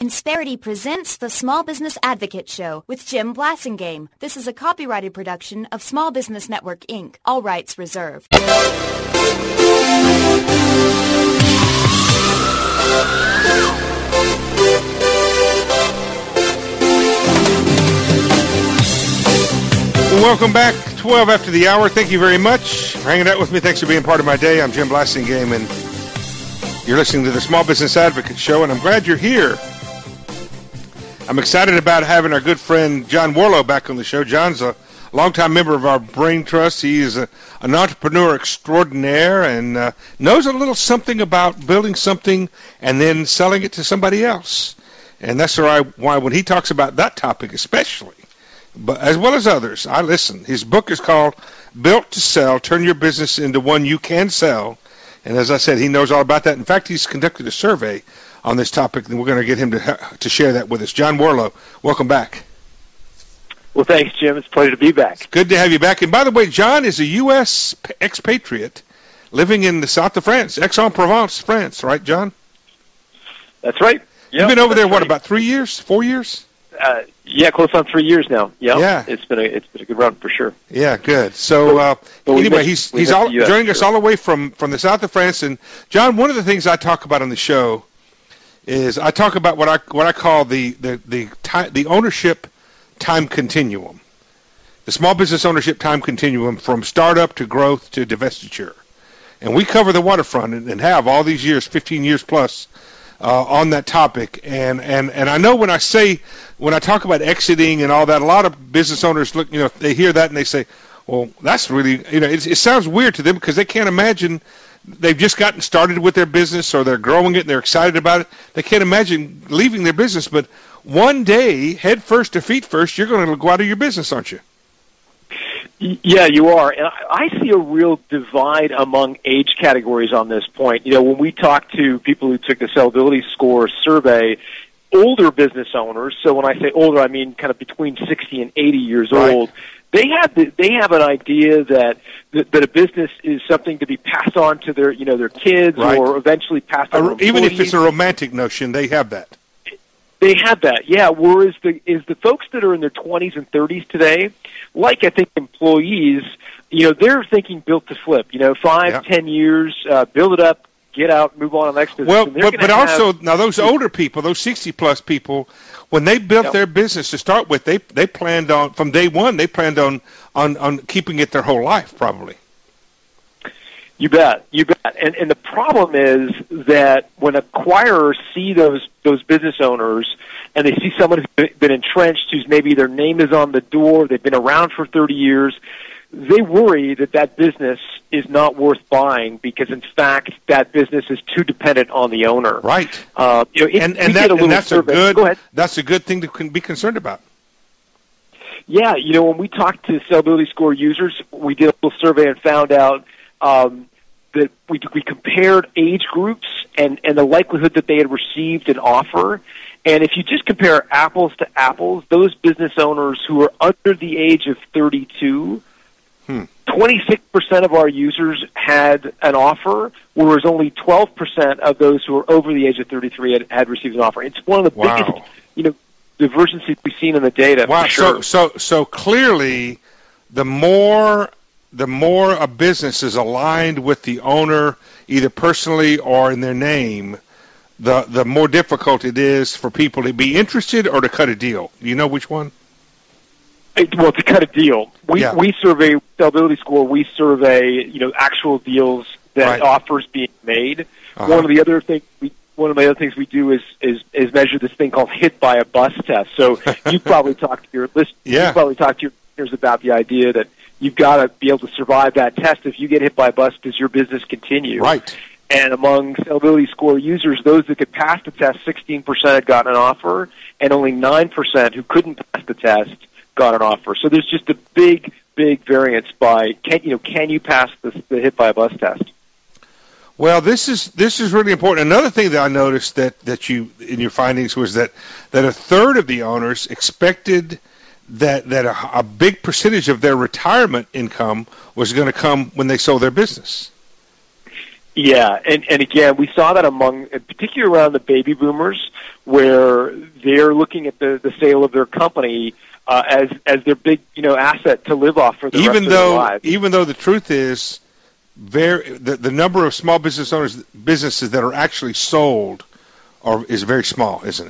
Insperity presents the Small Business Advocate Show with Jim Blasingame. This is a copyrighted production of Small Business Network, Inc. All rights reserved. Welcome back, 12 after the hour. Thank you very much for hanging out with me. Thanks for being part of my day. I'm Jim Blasingame, and you're listening to the Small Business Advocate Show, and I'm glad you're here. I'm excited about having our good friend John Warlow back on the show. John's a longtime member of our Brain Trust. He is an entrepreneur extraordinaire and knows a little something about building something and then selling it to somebody else. And that's why when he talks about that topic especially, but as well as others, I listen. His book is called Built to Sell, Turn Your Business into One You Can Sell. And as I said, he knows all about that. In fact, he's conducted a survey on this topic, and we're going to get him to share that with us. John Warlow, welcome back. Well, thanks, Jim. It's a pleasure to be back. It's good to have you back. And by the way, John is a U.S. expatriate living in the south of France, Aix-en-Provence, France, right, John? That's right. Yep, you've been over there, what, about 3 years, 4 years? Yeah, close on 3 years now. Yep. Yeah, it's been a good run for sure. Yeah, good. So anyway, he's joining us all the way from the south of France. And John, one of the things I talk about on the show is I talk about what I call the ownership time continuum, the small business ownership time continuum from startup to growth to divestiture, and we cover the waterfront and have all these years, 15 years plus. On that topic, and I know when I talk about exiting and all that, a lot of business owners look, they hear that and they say, well, that's really, it sounds weird to them because they can't imagine they've just gotten started with their business or they're growing it and they're excited about it. They can't imagine leaving their business, but one day, head first to feet first, you're going to go out of your business, aren't you? Yeah, you are. And I see a real divide among age categories on this point. When we talk to people who took the Sellability Score survey, older business owners, so when I say older, I mean kind of between 60 and 80 years old, they have an idea that a business is something to be passed on to their kids or eventually passed on to employees. Even if it's a romantic notion, they have that. They have that, yeah. Whereas the folks that are in their 20s and 30s today, like I think employees, they're thinking built to flip. 5-10 years, build it up, get out, move on to the next business. Well, but also now those older people, those 60-plus people, when they built their business to start with, they planned on from day one. They planned on keeping it their whole life, probably. You bet. And the problem is that when acquirers see those business owners and they see someone who's been entrenched, who's maybe their name is on the door, they've been around for 30 years, they worry that business is not worth buying because, in fact, that business is too dependent on the owner. Right. That's a good thing to be concerned about. Yeah, when we talked to Sellability Score users, we did a little survey and found out that we compared age groups and the likelihood that they had received an offer. And if you just compare apples to apples, those business owners who are under the age of 32, 26% of our users had an offer, whereas only 12% of those who are over the age of 33 had received an offer. It's one of the biggest, divergencies we've seen in the data. Wow. For sure. So clearly, the more a business is aligned with the owner, either personally or in their name, the more difficult it is for people to be interested or to cut a deal. Do you know which one? Well, to cut a deal, we survey Sellability Score. We survey actual deals that offers being made. One of the other things we do is measure this thing called hit by a bus test. So you probably talked to your listeners. You probably talked to your listeners about the idea that you've got to be able to survive that test. If you get hit by a bus, does your business continue? Right. And among Sellability Score users, those that could pass the test, 16% had gotten an offer, and only 9% who couldn't pass the test got an offer. So there's just a big variance by can you pass the hit by a bus test? Well, this is really important. Another thing that I noticed that you in your findings was that a third of the owners expected that a big percentage of their retirement income was going to come when they sold their business. Yeah, and again, we saw that particularly around the baby boomers, where they're looking at the sale of their company as their big asset to live off for the rest of their lives. Even though the truth is, the number of small businesses that are actually sold is very small, isn't it?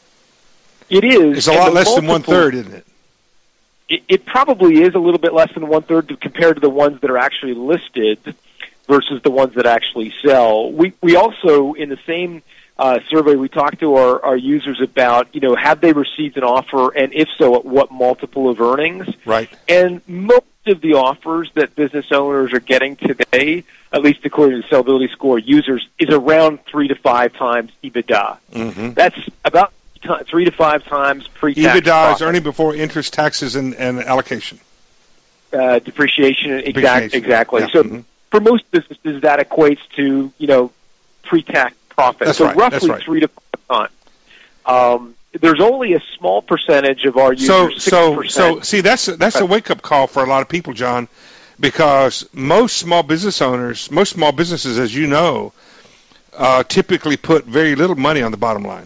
It is. It's a lot less than 1/3, isn't it? It probably is a little bit less than 1/3 compared to the ones that are actually listed versus the ones that actually sell. We also, in the same survey, we talked to our users about, have they received an offer, and if so, at what multiple of earnings? Right. And most of the offers that business owners are getting today, at least according to the Sellability Score users, is around 3 to 5 times EBITDA. Mm-hmm. That's about 3 to 5 times pre-tax EBITDA profit. is earning before interest, taxes, and allocation. Depreciation, exactly. Yeah. So for most businesses, that equates to, pre-tax profit. That's so right. roughly That's right. 3 to 5 times. There's only a small percentage of our users, 6%. So see, that's a wake-up call for a lot of people, John, because most small businesses, as you know, typically put very little money on the bottom line.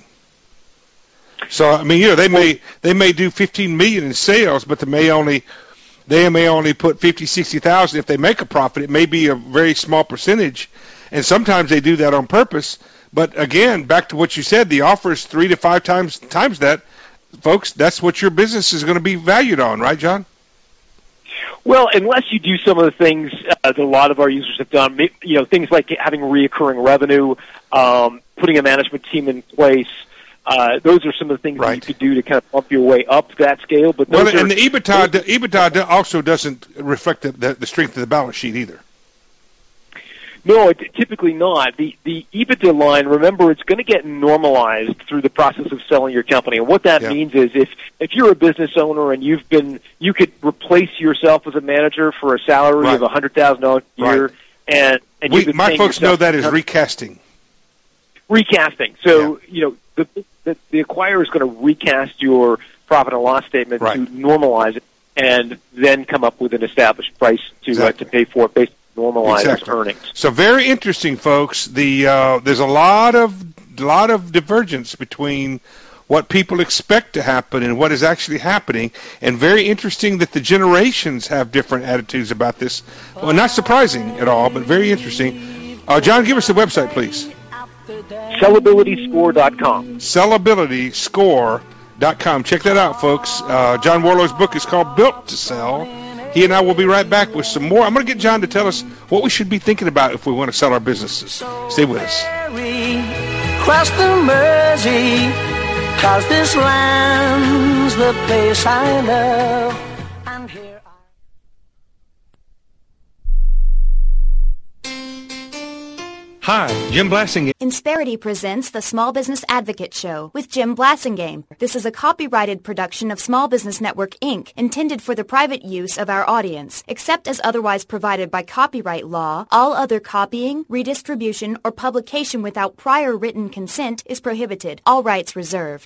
So I mean, they may do $15 million in sales, but they may only put $50,000-$60,000 if they make a profit. It may be a very small percentage, and sometimes they do that on purpose. But again, back to what you said, the offer is 3 to 5 times that, folks. That's what your business is going to be valued on, right, John? Well, unless you do some of the things that a lot of our users have done, things like having reoccurring revenue, putting a management team in place. Those are some of the things that you could do to kind of bump your way up that scale. But and the EBITDA also doesn't reflect the strength of the balance sheet either. No, typically not. The EBITDA line, remember, it's going to get normalized through the process of selling your company. And what that means is if you're a business owner and you could replace yourself as a manager for a salary of $100,000 a year, and my folks know that as recasting. Recasting. So the acquirer is going to recast your profit and loss statement to normalize it, and then come up with an established price to pay for it based on normalized earnings. So very interesting, folks. There's a lot of divergence between what people expect to happen and what is actually happening, and very interesting that the generations have different attitudes about this. Well, not surprising at all, but very interesting. John, give us the website, please. Sellabilityscore.com. Sellabilityscore.com. Check that out, folks. John Warlow's book is called Built to Sell. He and I will be right back with some more. I'm going to get John to tell us what we should be thinking about if we want to sell our businesses. Stay with us. Cross the Mersey, 'cause this land's the place I love. And here Hi, Jim Blasingame. Insperity presents the Small Business Advocate Show with Jim Blasingame. This is a copyrighted production of Small Business Network, Inc., intended for the private use of our audience. Except as otherwise provided by copyright law, all other copying, redistribution, or publication without prior written consent is prohibited. All rights reserved.